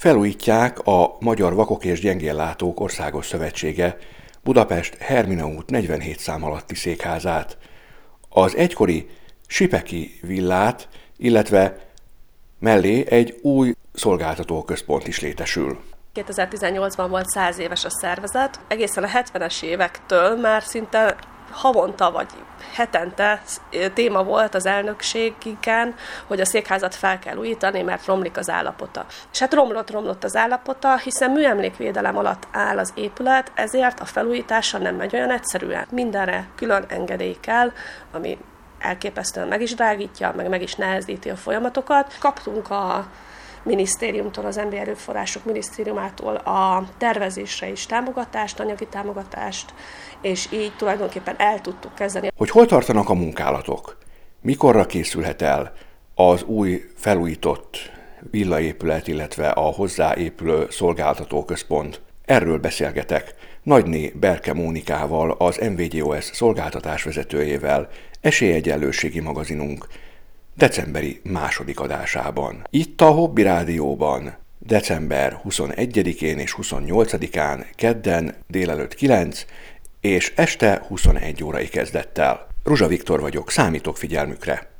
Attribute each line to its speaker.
Speaker 1: Felújítják a Magyar Vakok és Gyengéllátók Országos Szövetsége Budapest Hermina út 47 szám alatti székházát, az egykori Sipeki villát, illetve mellé egy új szolgáltatóközpont is létesül.
Speaker 2: 2018-ban volt 100 éves a szervezet, egészen a 70-es évektől már szinte havonta vagy hetente téma volt az elnökségiken, hogy a székházat fel kell újítani, mert romlik az állapota. És hát romlott az állapota, hiszen műemlékvédelem alatt áll az épület, ezért a felújítása nem megy olyan egyszerűen. Mindenre külön engedély kell, ami elképesztően meg is drágítja, meg is nehezíti a folyamatokat. Kaptunk a minisztériumtól, az Emberi Erőforrások Minisztériumától a tervezésre is támogatást, anyagi támogatást, és így tulajdonképpen el tudtuk kezdeni.
Speaker 1: Hogy hol tartanak a munkálatok? Mikorra készülhet el az új felújított villaépület, illetve a hozzáépülő szolgáltatóközpont? Erről beszélgetek Nagyné Berke Mónikával, az MVGOS szolgáltatás vezetőjével, Esélyegyenlőségi magazinunk decemberi második adásában. Itt a Hobby Rádióban december 21-én és 28-án kedden délelőtt 9 és este 21 órai kezdettel. Ruzsa Viktor vagyok, számítok figyelmükre!